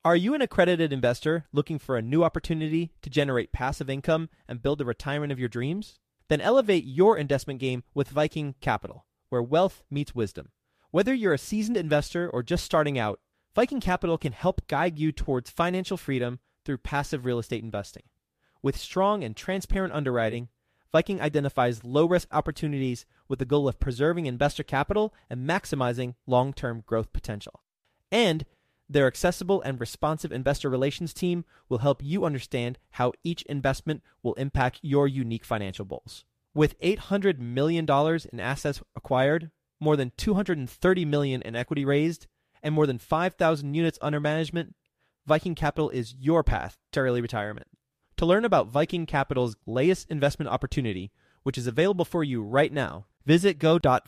Are you an accredited investor looking for a new opportunity to generate passive income and build the retirement of your dreams? Then elevate your investment game with Viking Capital, where wealth meets wisdom. Whether you're a seasoned investor or just starting out, Viking Capital can help guide you towards financial freedom through passive real estate investing. With strong and transparent underwriting, Viking identifies low-risk opportunities with the goal of preserving investor capital and maximizing long-term growth potential. And their accessible and responsive investor relations team will help you understand how each investment will impact your unique financial goals. With $800 million in assets acquired, more than $230 million in equity raised, and more than 5,000 units under management, Viking Capital is your path to early retirement. To learn about Viking Capital's latest investment opportunity, which is available for you right now, visit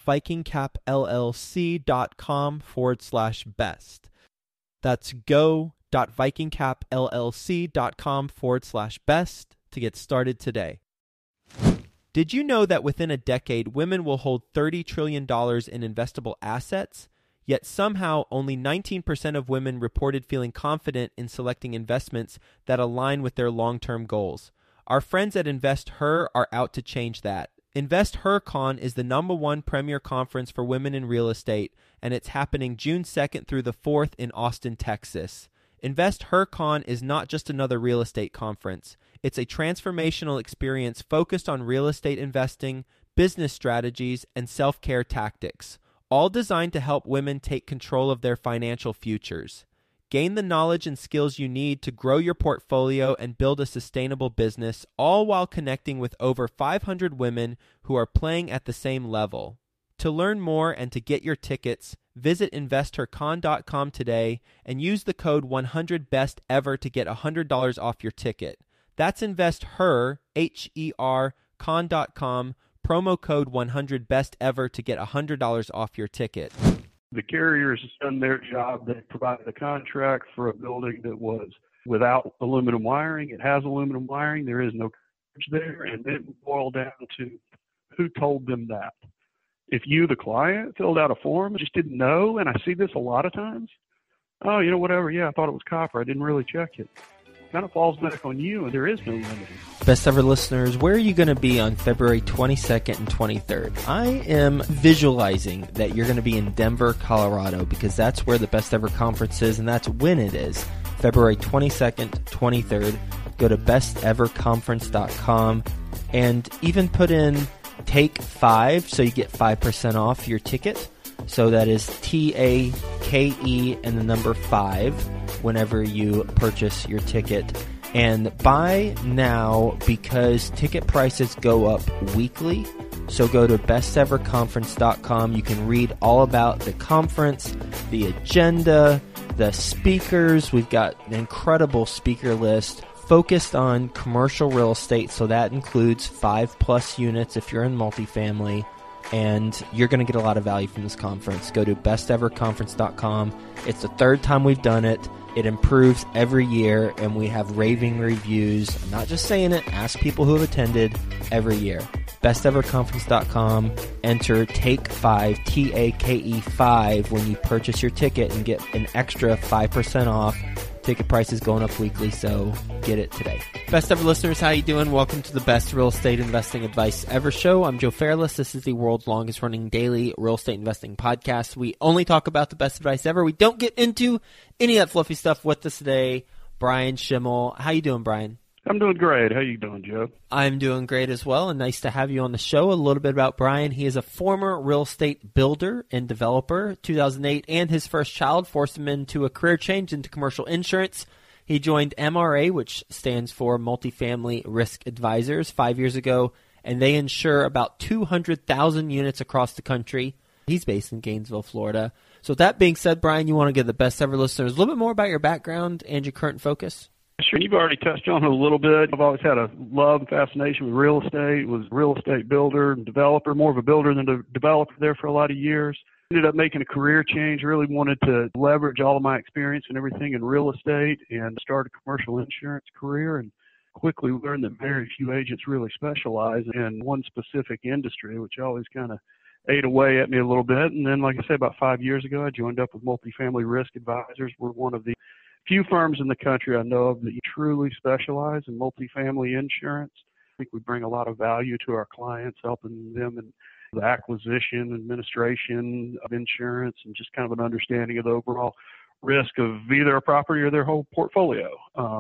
go.vikingcapllc.com/best. That's go.vikingcapllc.com/best to get started today. Did you know that within a decade, women will hold $30 trillion in investable assets? Yet somehow only 19% of women reported feeling confident in selecting investments that align with their long-term goals. Our friends at InvestHer are out to change that. InvestHerCon is the #1 premier conference for women in real estate, and it's happening June 2nd through the 4th in Austin, Texas. InvestHerCon is not just another real estate conference. It's a transformational experience focused on real estate investing, business strategies, and self-care tactics, all designed to help women take control of their financial futures. Gain the knowledge and skills you need to grow your portfolio and build a sustainable business, all while connecting with over 500 women who are playing at the same level. To learn more and to get your tickets, visit InvestHerCon.com today and use the code 100BESTEVER to get $100 off your ticket. That's InvestHer, H-E-R, con.com, promo code 100BESTEVER to get $100 off your ticket. The carriers have done their job. They provided a contract for a building that was without aluminum wiring. It has aluminum wiring. There is no coverage there. And it boiled down to who told them that. If you, the client, filled out a form and just didn't know, and I see this a lot of times, oh, whatever, yeah, I thought it was copper. I didn't really check it. Kind of falls back on you, and there is no remedy. Best ever listeners, where are you going to be on February 22nd and 23rd? I am visualizing that you're going to be in Denver, Colorado, because that's where the Best Ever Conference is, and that's when it is. February 22nd, 23rd. Go to besteverconference.com and even put in Take 5 so you get 5% off your ticket. So that is TAKE and the number 5 whenever you purchase your ticket. And buy now because ticket prices go up weekly. So go to besteverconference.com. You can read all about the conference, the agenda, the speakers. We've got an incredible speaker list focused on commercial real estate. So that includes 5+ units if you're in multifamily. And you're going to get a lot of value from this conference. Go to besteverconference.com. It's the 3rd time we've done it. It improves every year, and we have raving reviews. I'm not just saying it. Ask people who have attended every year. Besteverconference.com. Enter Take 5, TAKE 5, when you purchase your ticket and get an extra 5% off. Ticket prices going up weekly, so get it today. Best ever listeners, how you doing? Welcome to the Best Real Estate Investing Advice Ever show. I'm Joe Fairless. This is the world's longest running daily real estate investing podcast. We only talk about the best advice ever. We don't get into any of that fluffy stuff. With us today, Brian Schimmel. How you doing, Brian? I'm doing great. How you doing, Joe? I'm doing great as well, and nice to have you on the show. A little bit about Brian. He is a former real estate builder and developer. 2008 and his first child forced him into a career change into commercial insurance. He joined MRA, which stands for Multifamily Risk Advisors, 5 years ago, and they insure about 200,000 units across the country. He's based in Gainesville, Florida. So with that being said, Brian, you want to give the best ever listeners a little bit more about your background and your current focus? Sure. You've already touched on it a little bit. I've always had a love and fascination with real estate. Was a real estate builder and developer, more of a builder than a developer there for a lot of years. Ended up making a career change, really wanted to leverage all of my experience and everything in real estate and start a commercial insurance career, and quickly learned that very few agents really specialize in one specific industry, which always kind of ate away at me a little bit. And then, like I said, about 5 years ago, I joined up with Multifamily Risk Advisors. We're one of the few firms in the country I know of that truly specialize in multifamily insurance. I think we bring a lot of value to our clients, helping them in the acquisition, administration of insurance, and just kind of an understanding of the overall risk of either a property or their whole portfolio.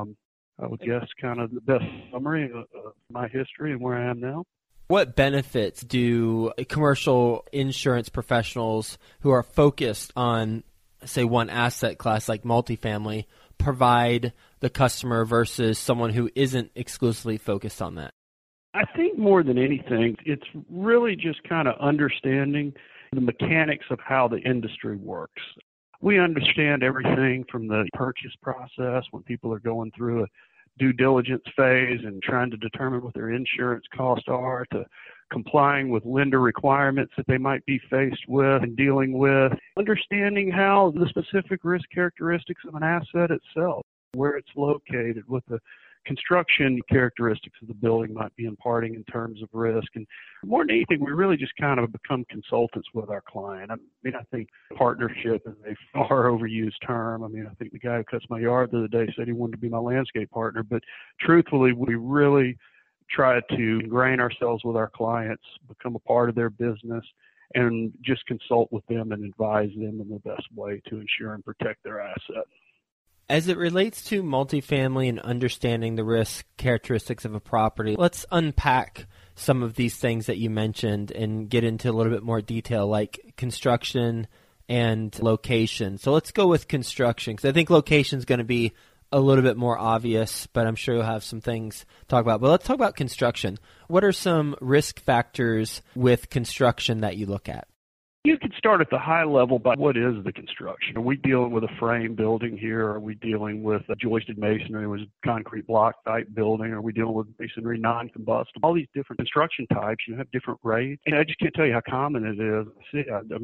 I would guess kind of the best summary of my history and where I am now. What benefits do commercial insurance professionals who are focused on, say, one asset class like multifamily provide the customer versus someone who isn't exclusively focused on that? I think more than anything, it's really just kind of understanding the mechanics of how the industry works. We understand everything from the purchase process when people are going through a due diligence phase and trying to determine what their insurance costs are, to complying with lender requirements that they might be faced with and dealing with, understanding how the specific risk characteristics of an asset itself, where it's located, what the construction characteristics of the building might be imparting in terms of risk. And more than anything, we really just kind of become consultants with our client. I mean, I think partnership is a far overused term. I mean, I think the guy who cuts my yard the other day said he wanted to be my landscape partner. But truthfully, we really try to ingrain ourselves with our clients, become a part of their business, and just consult with them and advise them in the best way to ensure and protect their asset. As it relates to multifamily and understanding the risk characteristics of a property, let's unpack some of these things that you mentioned and get into a little bit more detail, like construction and location. So let's go with construction, because I think location is going to be a little bit more obvious, but I'm sure you'll have some things to talk about. But let's talk about construction. What are some risk factors with construction that you look at? You could start at the high level by what is the construction. Are we dealing with a frame building here? Are we dealing with a joisted masonry, was concrete block type building? Are we dealing with masonry non-combustible? All these different construction types, you have different rates. And I just can't tell you how common it is.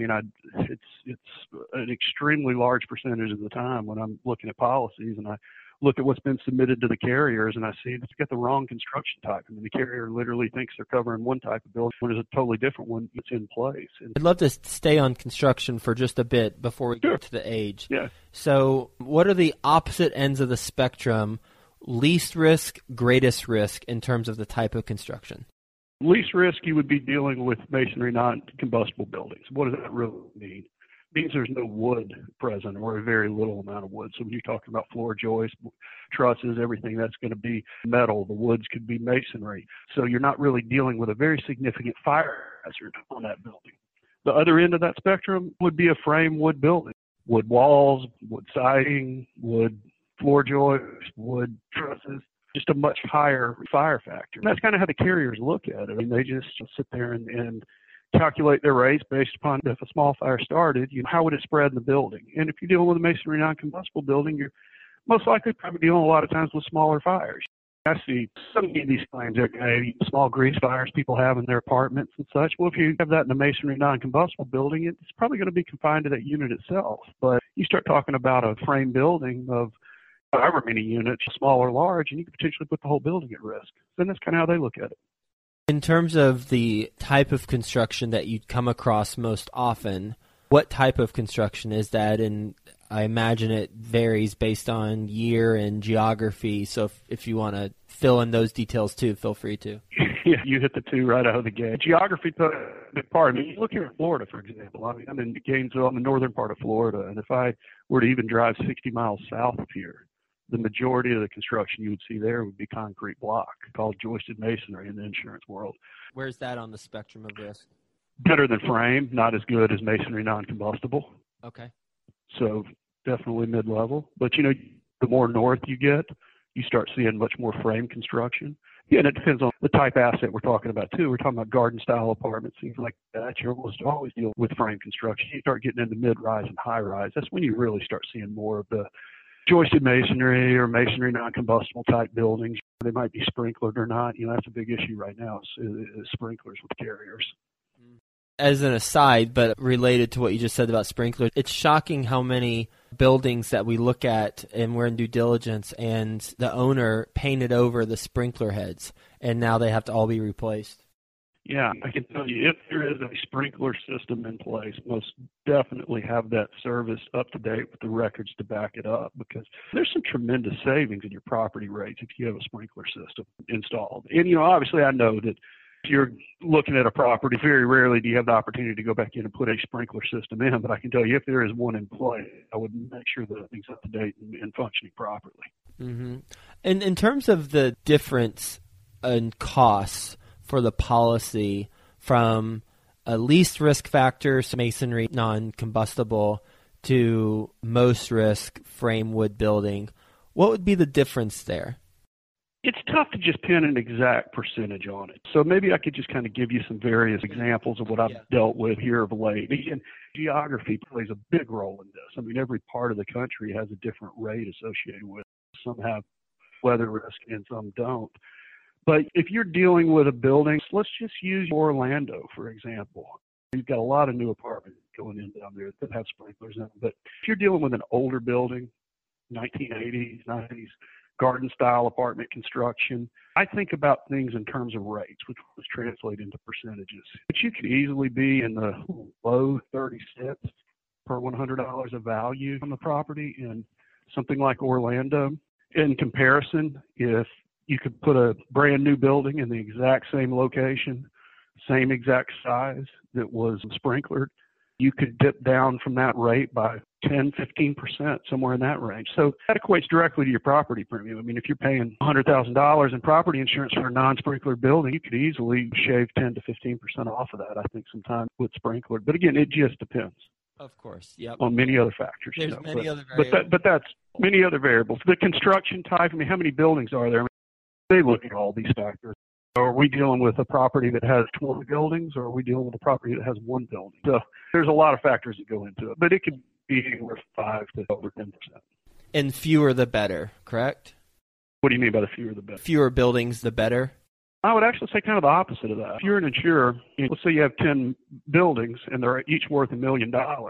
It's an extremely large percentage of the time when I'm looking at policies and I look at what's been submitted to the carriers and I see it's got the wrong construction type. I mean, the carrier literally thinks they're covering one type of building when there's a totally different one that's in place. I'd love to stay on construction for just a bit before we get to the age. Yeah. So what are the opposite ends of the spectrum, least risk, greatest risk in terms of the type of construction? Least risk, you would be dealing with masonry non-combustible buildings. What does that really mean? Means there's no wood present or a very little amount of wood. So when you're talking about floor joists, trusses, everything, that's going to be metal. The woods could be masonry. So you're not really dealing with a very significant fire hazard on that building. The other end of that spectrum would be a frame wood building. Wood walls, wood siding, wood floor joists, wood trusses. Just a much higher fire factor. And that's kind of how the carriers look at it. I mean, they just sit there and calculate their rates based upon if a small fire started, how would it spread in the building? And if you're dealing with a masonry non-combustible building, you're most likely probably dealing a lot of times with smaller fires. I see some of these claims, small grease fires people have in their apartments and such. Well, if you have that in a masonry non-combustible building, it's probably going to be confined to that unit itself. But you start talking about a frame building of however many units, small or large, and you could potentially put the whole building at risk. Then that's kind of how they look at it. In terms of the type of construction that you'd come across most often, what type of construction is that? And I imagine it varies based on year and geography. So if you want to fill in those details too, feel free to. Yeah, you hit the two right out of the gate. Geography plays a big part. I mean, you look here in Florida, for example. I mean, I'm in Gainesville, I'm in the northern part of Florida, and if I were to even drive 60 miles south of here, the majority of the construction you would see there would be concrete block, called joisted masonry in the insurance world. Where's that on the spectrum of risk? Better than frame, not as good as masonry non-combustible. Okay. So definitely mid-level. But, the more north you get, you start seeing much more frame construction. Yeah, and it depends on the type asset we're talking about, too. We're talking about garden-style apartments, things like that. You're always dealing with frame construction. You start getting into mid-rise and high-rise. That's when you really start seeing more of the joisted masonry or masonry non-combustible type buildings. They might be sprinklered or not. That's a big issue right now is sprinklers with carriers. As an aside, but related to what you just said about sprinklers, it's shocking how many buildings that we look at and we're in due diligence and the owner painted over the sprinkler heads and now they have to all be replaced. Yeah, I can tell you if there is a sprinkler system in place, most definitely have that service up to date with the records to back it up, because there's some tremendous savings in your property rates if you have a sprinkler system installed. And, obviously I know that if you're looking at a property, very rarely do you have the opportunity to go back in and put a sprinkler system in, but I can tell you if there is one in place, I would make sure that everything's up to date and functioning properly. Mm-hmm. And in terms of the difference in costs for the policy from a least risk factor, so masonry, non-combustible, to most risk frame wood building, what would be the difference there? It's tough to just pin an exact percentage on it. So maybe I could just kind of give you some various examples of what I've dealt with here of late. And geography plays a big role in this. I mean, every part of the country has a different rate associated with it. Some have weather risk and some don't. But if you're dealing with a building, let's just use Orlando, for example. You've got a lot of new apartments going in down there that have sprinklers in them. But if you're dealing with an older building, 1980s, 90s, garden-style apartment construction, I think about things in terms of rates, which was translate into percentages. But you could easily be in the low 30 cents per $100 of value on the property in something like Orlando. In comparison, if you could put a brand new building in the exact same location, same exact size that was sprinklered, you could dip down from that rate by 10, 15%, somewhere in that range. So that equates directly to your property premium. I mean, if you're paying $100,000 in property insurance for a non-sprinkler building, you could easily shave 10 to 15% off of that, I think, sometimes with sprinkler. But again, it just depends. Of course, yep. On many other factors. There's many other variables. But that's many other variables. The construction type, I mean, how many buildings are there? I mean, they look at all these factors. Are we dealing with a property that has 20 buildings, or are we dealing with a property that has one building? So there's a lot of factors that go into it, but it could be anywhere from 5 to over 10%. And fewer the better, correct? What do you mean by the fewer the better? Fewer buildings, the better? I would actually say kind of the opposite of that. If you're an insurer, let's say you have 10 buildings and they're each worth $1 million,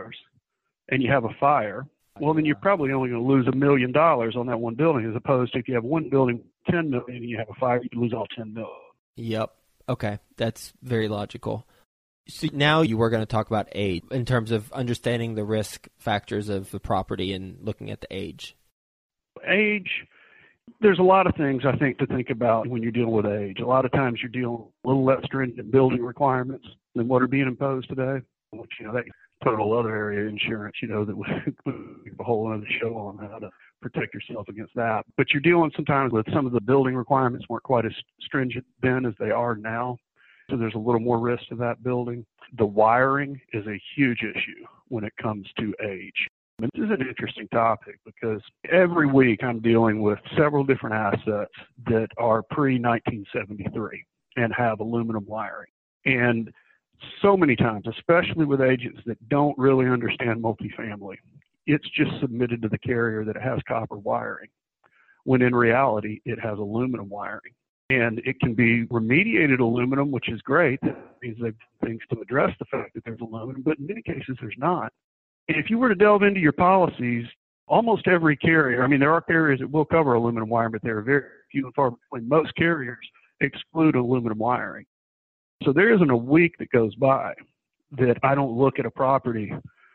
and you have a fire, well, then you're probably only going to lose $1 million on that one building, as opposed to if you have one building, 10 million, and you have a fire, you lose all 10 million. Yep. Okay. That's very logical. So now you were going to talk about age in terms of understanding the risk factors of the property and looking at the age. Age, there's a lot of things I think to think about when you're dealing with age. A lot of times you're dealing with a little less stringent building requirements than what are being imposed today, which, that total other area insurance, that we have a whole other show on how to protect yourself against that. But you're dealing sometimes with some of the building requirements weren't quite as stringent then as they are now. So there's a little more risk to that building. The wiring is a huge issue when it comes to age. And this is an interesting topic because every week I'm dealing with several different assets that are pre-1973 and have aluminum wiring. And so many times, especially with agents that don't really understand multifamily, it's just submitted to the carrier that it has copper wiring, when in reality it has aluminum wiring. And it can be remediated aluminum, which is great. That means they've done things to address the fact that there's aluminum, but in many cases there's not. And if you were to delve into your policies, almost every carrier, there are carriers that will cover aluminum wiring, but they're very few and far between. Most carriers exclude aluminum wiring. So there isn't a week that goes by that I don't look at a property,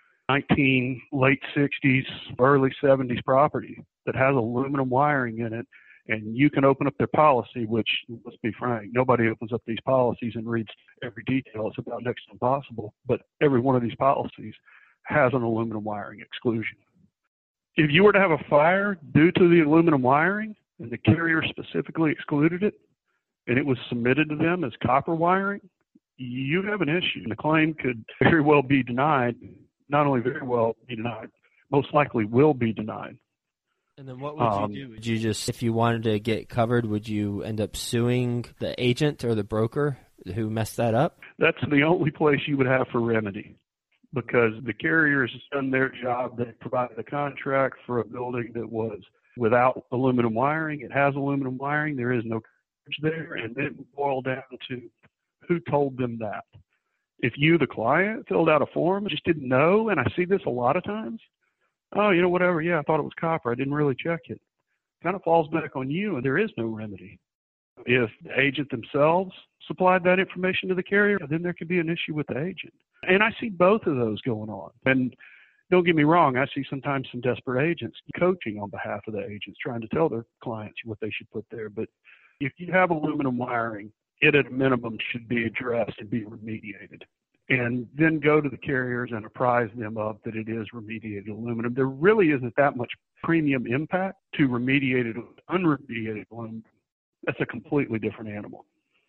late 60s, early 70s property that has aluminum wiring in it, and you can open up their policy, which, let's be frank, nobody opens up these policies and reads every detail. It's about next to impossible, but every one of these policies has an aluminum wiring exclusion. If you were to have a fire due to the aluminum wiring, and the carrier specifically excluded it, and it was submitted to them as copper wiring, you have an issue. The claim could very well be denied. Not only very well be denied, most likely will be denied. And then what would you do? Would you just, if you wanted to get covered, would you end up suing the agent or the broker who messed that up? That's the only place you would have for remedy, because the carriers done their job. They provided a contract for a building that was without aluminum wiring. It has aluminum wiring. There is no coverage there, and it would boil down to who told them that. If you, the client, filled out a form and just didn't know, and I see this a lot of times, whatever, I thought it was copper. I didn't really check it. Kind of falls back on you, and there is no remedy. If the agent themselves supplied that information to the carrier, then there could be an issue with the agent. And I see both of those going on. And don't get me wrong, I see sometimes some desperate agents coaching on behalf of the agents, trying to tell their clients what they should put there. But if you have aluminum wiring, it at a minimum should be addressed and be remediated. And then go to the carriers and apprise them of that it is remediated aluminum. There really isn't that much premium impact to remediated, unremediated aluminum. That's a completely different animal.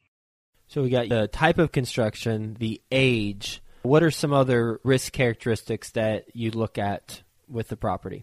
So we got the type of construction, the age. What are some other risk characteristics that you look at with the property?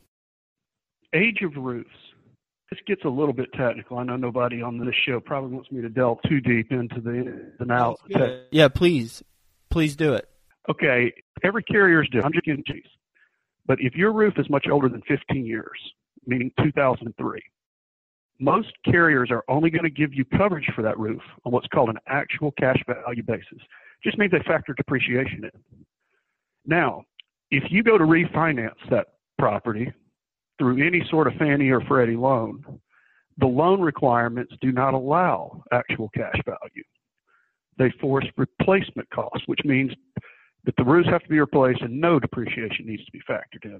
Age of roofs. This gets a little bit technical. I know nobody on this show probably wants me to delve too deep into the ins and outs. Yeah, please. Please do it. Okay, every carrier is different, 100 inches. But if your roof is much older than 15 years, meaning 2003, most carriers are only going to give you coverage for that roof on what's called an actual cash value basis. Just means they factor depreciation in. Now, if you go to refinance that property through any sort of Fannie or Freddie loan, the loan requirements do not allow actual cash value. They force replacement costs, which means that the roofs have to be replaced and no depreciation needs to be factored in.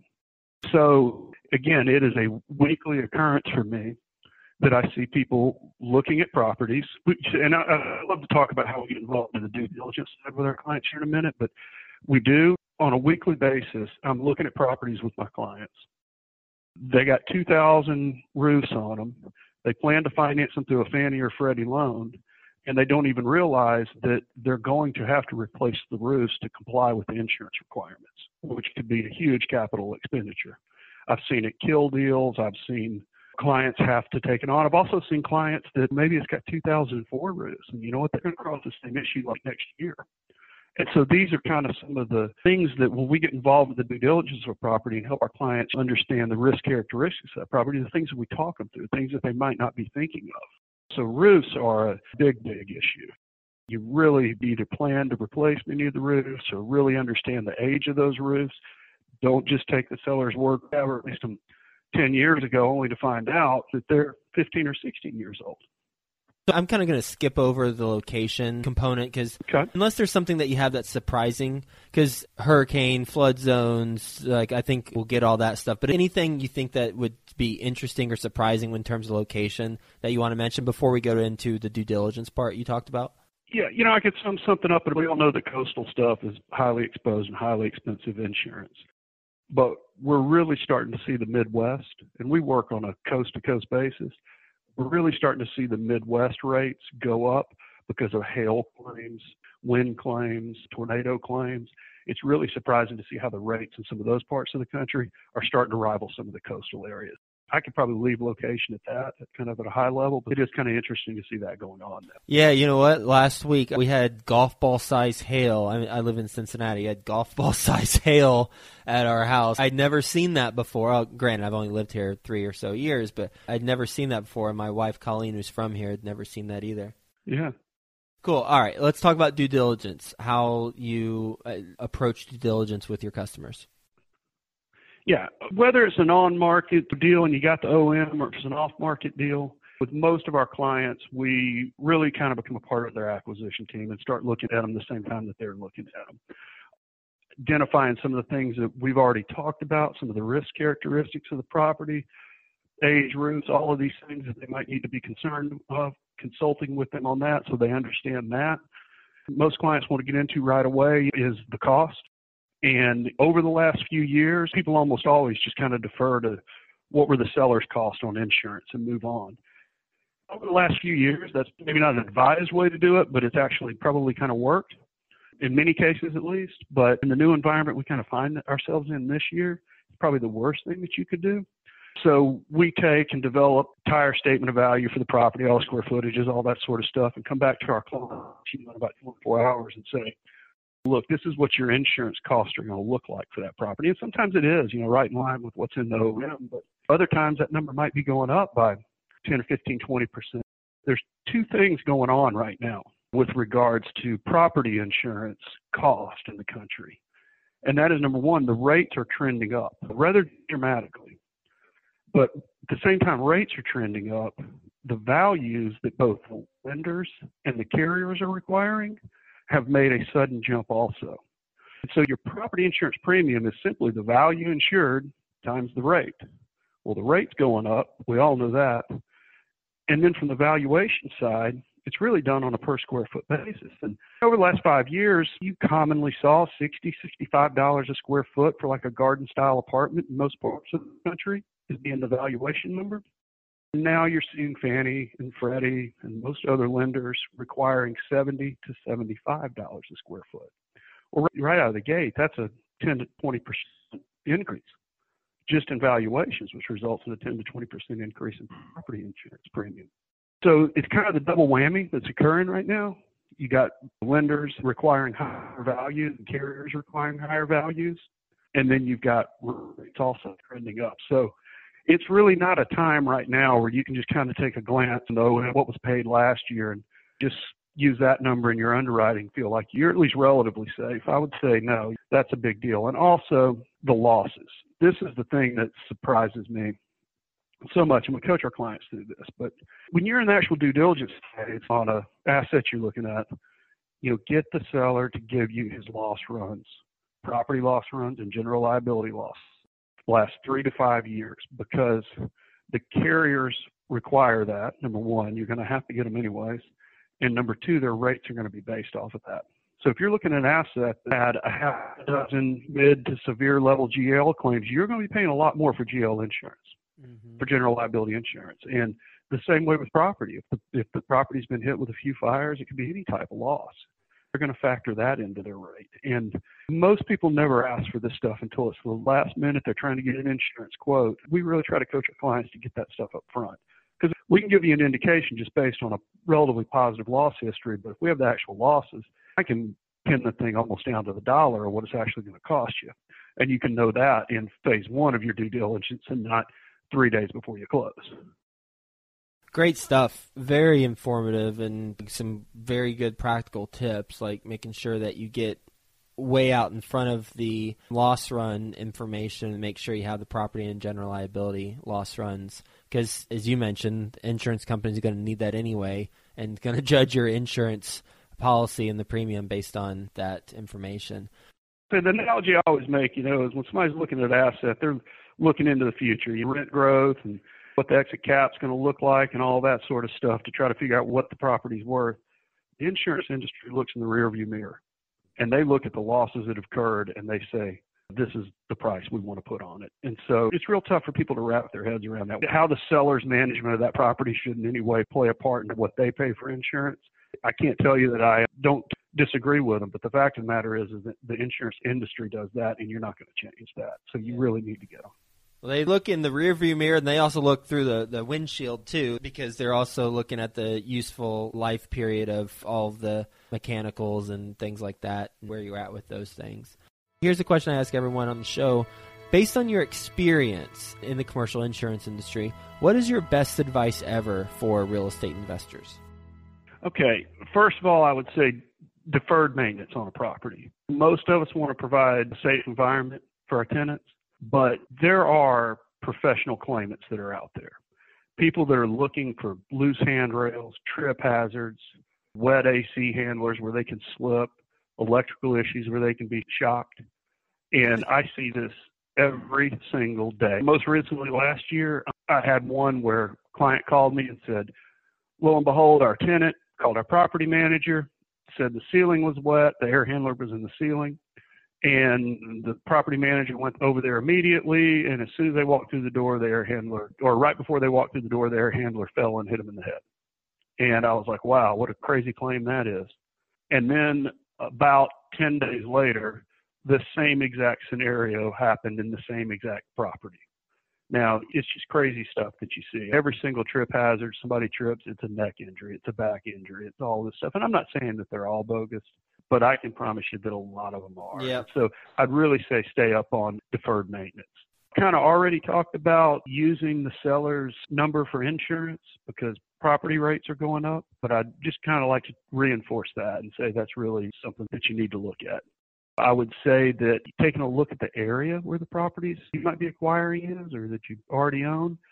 So, again, it is a weekly occurrence for me that I see people looking at properties, and I love to talk about how we get involved in the due diligence side with our clients here in a minute, but we do on a weekly basis. I'm looking at properties with my clients. They got 2,000 roofs on them. They plan to finance them through a Fannie or Freddie loan, and they don't even realize that they're going to have to replace the roofs to comply with the insurance requirements, which could be a huge capital expenditure. I've seen it kill deals. I've seen clients have to take it on. I've also seen clients that maybe it's got 2004 roofs, and you know what? They're going to cross the same issue like next year. And so these are kind of some of the things that when we get involved with the due diligence of a property and help our clients understand the risk characteristics of that property, the things that we talk them through, things that they might not be thinking of. So roofs are a big, big issue. You really either plan to replace many of the roofs or really understand the age of those roofs. Don't just take the seller's word, or at least 10 years ago, only to find out that they're 15 or 16 years old. So I'm kind of going to skip over the location component because unless there's something that you have that's surprising, because hurricane, flood zones, like I think we'll get all that stuff. But anything you think that would be interesting or surprising in terms of location that you want to mention before we go into the due diligence part you talked about? Yeah, I could sum something up, but we all know that coastal stuff is highly exposed and highly expensive insurance. But we're really starting to see the Midwest, and we work on a coast-to-coast basis. We're really starting to see the Midwest rates go up because of hail claims, wind claims, tornado claims. It's really surprising to see how the rates in some of those parts of the country are starting to rival some of the coastal areas. I could probably leave location at that, kind of at a high level, but it is kind of interesting to see that going on now. Yeah, you know what? Last week we had golf ball size hail. I live in Cincinnati. I had golf ball size hail at our house. I'd never seen that before. Granted, I've only lived here 3 or so years, but I'd never seen that before. And my wife, Colleen, who's from here, had never seen that either. Yeah. Cool. All right. Let's talk about due diligence, how you approach due diligence with your customers. Yeah, whether it's an on-market deal and you got the OM or it's an off-market deal, with most of our clients, we really kind of become a part of their acquisition team and start looking at them the same time that they're looking at them. Identifying some of the things that we've already talked about, some of the risk characteristics of the property, age, roofs, all of these things that they might need to be concerned of, consulting with them on that so they understand that. Most clients want to get into right away is the cost. And over the last few years, people almost always just kind of defer to what were the seller's cost on insurance and move on. Over the last few years, that's maybe not an advised way to do it, but it's actually probably kind of worked in many cases at least. But in the new environment we kind of find ourselves in this year, it's probably the worst thing that you could do. So we take and develop entire statement of value for the property, all square footages, all that sort of stuff, and come back to our clients in about 24 hours and say, look, this is what your insurance costs are going to look like for that property. And sometimes it is, right in line with what's in the OM, but other times that number might be going up by 10 or 15, 20%. There's two things going on right now with regards to property insurance cost in the country. And that is, number one, the rates are trending up rather dramatically. But at the same time rates are trending up, the values that both the lenders and the carriers are requiring have made a sudden jump also. And so your property insurance premium is simply the value insured times the rate. Well, the rate's going up. We all know that. And then from the valuation side, it's really done on a per square foot basis. And over the last 5 years, you commonly saw $60, $65 a square foot for like a garden style apartment in most parts of the country is being the valuation number. Now you're seeing Fannie and Freddie and most other lenders requiring $70 to $75 a square foot. Well, right out of the gate, that's a 10 to 20% increase just in valuations, which results in a 10 to 20% increase in property insurance premium. So it's kind of the double whammy that's occurring right now. You got lenders requiring higher values and carriers requiring higher values. And then you've got rates also trending up. So it's really not a time right now where you can just kind of take a glance and know what was paid last year and just use that number in your underwriting, feel like you're at least relatively safe. I would say no, that's a big deal. And also the losses. This is the thing that surprises me so much, and we coach our clients through this. But when you're in the actual due diligence phase on a asset you're looking at, get the seller to give you his loss runs, property loss runs, and general liability loss last 3 to 5 years, because the carriers require that. Number one, you're going to have to get them anyways. And number two, their rates are going to be based off of that. So if you're looking at an asset that had a half dozen mid to severe level GL claims, you're going to be paying a lot more for GL insurance, for general liability insurance. And the same way with property. If the property's been hit with a few fires, it could be any type of loss. They're going to factor that into their rate. And most people never ask for this stuff until it's the last minute. They're trying to get an insurance quote. We really try to coach our clients to get that stuff up front, because we can give you an indication just based on a relatively positive loss history. But if we have the actual losses, I can pin the thing almost down to the dollar of what it's actually going to cost you. And you can know that in phase one of your due diligence and not 3 days before you close. Great stuff. Very informative and some very good practical tips, like making sure that you get way out in front of the loss run information and make sure you have the property and general liability loss runs. Because, as you mentioned, insurance companies are going to need that anyway and going to judge your insurance policy and the premium based on that information. So the analogy I always make, is when somebody's looking at an asset, they're looking into the future, your rent growth and what the exit cap's going to look like and all that sort of stuff to try to figure out what the property's worth. The insurance industry looks in the rearview mirror, and they look at the losses that have occurred, and they say, this is the price we want to put on it. And so it's real tough for people to wrap their heads around that. How the seller's management of that property should in any way play a part in what they pay for insurance. I can't tell you that I don't disagree with them, but the fact of the matter is that the insurance industry does that, and you're not going to change that. So you really need to go. Well, they look in the rearview mirror, and they also look through the windshield, too, because they're also looking at the useful life period of all of the mechanicals and things like that, and where you're at with those things. Here's a question I ask everyone on the show. Based on your experience in the commercial insurance industry, what is your best advice ever for real estate investors? Okay, first of all, I would say deferred maintenance on a property. Most of us want to provide a safe environment for our tenants, but there are professional claimants that are out there. People that are looking for loose handrails, trip hazards, wet AC handlers where they can slip, electrical issues where they can be shocked. And I see this every single day. Most recently last year, I had one where a client called me and said, lo and behold, our tenant called our property manager, said the ceiling was wet, the air handler was in the ceiling, and the property manager went over there immediately, and as soon as they walked through the door, the air handler, or right before they walked through the door, the air handler fell and hit him in the head. And I was like, wow, what a crazy claim that is. And then about 10 days later, the same exact scenario happened in the same exact property. Now, it's just crazy stuff that you see. Every single trip hazard, somebody trips, it's a neck injury, it's a back injury, it's all this stuff. And I'm not saying that they're all bogus, but I can promise you that a lot of them are. Yep. So I'd really say stay up on deferred maintenance. Kind of already talked about using the seller's number for insurance because property rates are going up, but I'd just kind of like to reinforce that and say that's really something that you need to look at. I would say that taking a look at the area where the properties you might be acquiring is or that you already own,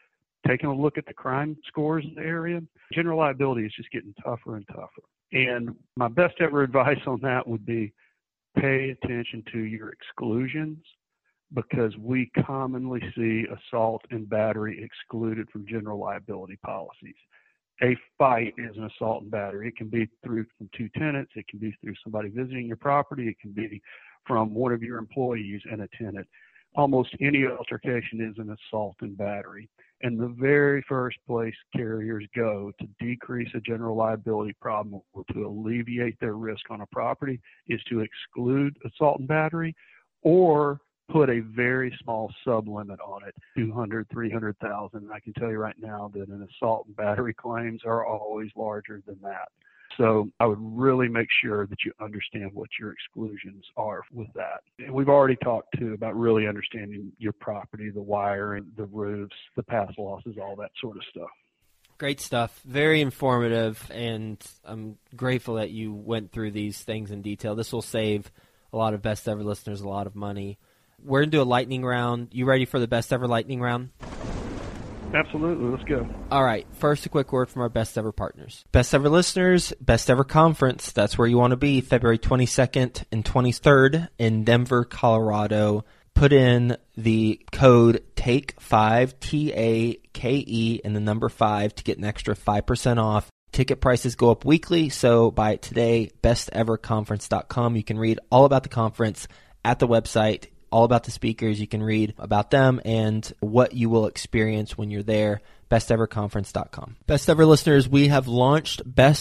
taking a look at the crime scores in the area. General liability is just getting tougher and tougher. And my best ever advice on that would be pay attention to your exclusions, because we commonly see assault and battery excluded from general liability policies. A fight is an assault and battery. It can be from two tenants. It can be through somebody visiting your property. It can be from one of your employees and a tenant. Almost any altercation is an assault and battery. And the very first place carriers go to decrease a general liability problem or to alleviate their risk on a property is to exclude assault and battery, or put a very small sublimit on it, 200, 300,000. I can tell you right now that an assault and battery claims are always larger than that. So I would really make sure that you understand what your exclusions are with that. And we've already talked too about really understanding your property, the wiring, the roofs, the past losses, all that sort of stuff. Great stuff. Very informative, and I'm grateful that you went through these things in detail. This will save a lot of Best Ever listeners a lot of money. We're going to do a lightning round. You ready for the Best Ever lightning round? Absolutely. Let's go. All right. First, a quick word from our Best Ever partners. Best Ever listeners, Best Ever Conference. That's where you want to be, February 22nd and 23rd in Denver, Colorado. Put in the code TAKE5, T-A-K-E, and the number 5 to get an extra 5% off. Ticket prices go up weekly, so buy it today, besteverconference.com. You can read all about the conference at the website, all about the speakers. You can read about them and what you will experience when you're there, besteverconference.com. Best Ever listeners, we have launched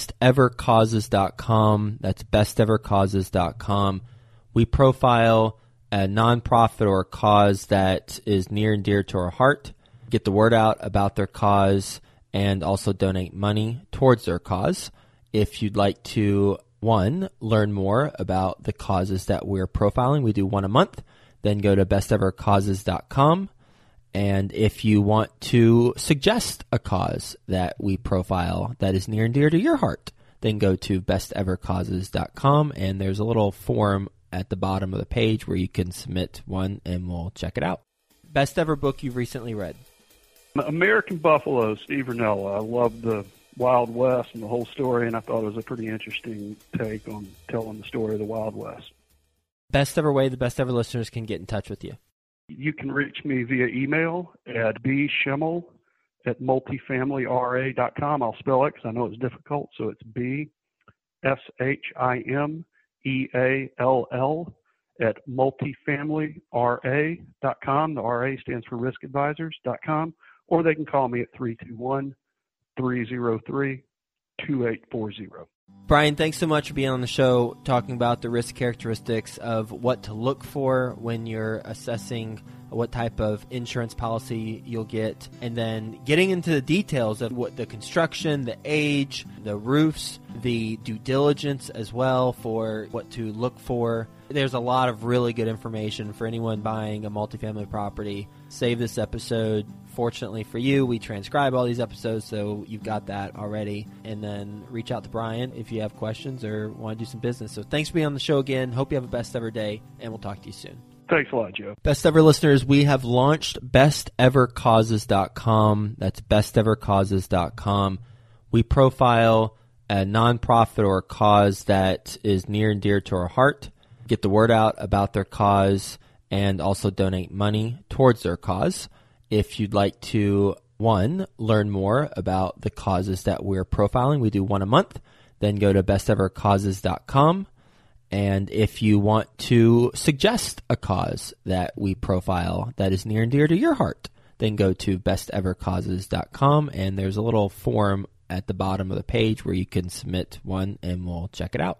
bestevercauses.com. That's bestevercauses.com. We profile a nonprofit or a cause that is near and dear to our heart, get the word out about their cause, and also donate money towards their cause. If you'd like to, one, learn more about the causes that we're profiling, we do one a month, then go to bestevercauses.com. And if you want to suggest a cause that we profile that is near and dear to your heart, then go to bestevercauses.com, and there's a little form at the bottom of the page where you can submit one, and we'll check it out. Best Ever book you've recently read? American Buffalo, Steve Rinella. I loved the Wild West and the whole story, and I thought it was a pretty interesting take on telling the story of the Wild West. Best Ever way the Best Ever listeners can get in touch with you? You can reach me via email at bschimmel@multifamilyra.com. I'll spell it because I know it's difficult, so it's bschimmell@multifamilyra.com. The RA stands for riskadvisors.com. Or they can call me at 321-303-2840. Brian, thanks so much for being on the show, talking about the risk characteristics of what to look for when you're assessing what type of insurance policy you'll get, and then getting into the details of what the construction, the age, the roofs, the due diligence as well for what to look for. There's a lot of really good information for anyone buying a multifamily property. Save this episode. Fortunately for you, we transcribe all these episodes, so you've got that already. And then reach out to Brian if you have questions or want to do some business. So thanks for being on the show again. Hope you have a Best Ever day, and we'll talk to you soon. Thanks a lot, Joe. Best Ever listeners, we have launched bestevercauses.com. That's bestevercauses.com. We profile a nonprofit or a cause that is near and dear to our heart, get the word out about their cause, and also donate money towards their cause. If you'd like to, one, learn more about the causes that we're profiling, we do one a month, then go to bestevercauses.com. And if you want to suggest a cause that we profile that is near and dear to your heart, then go to bestevercauses.com, and there's a little form at the bottom of the page where you can submit one, and we'll check it out.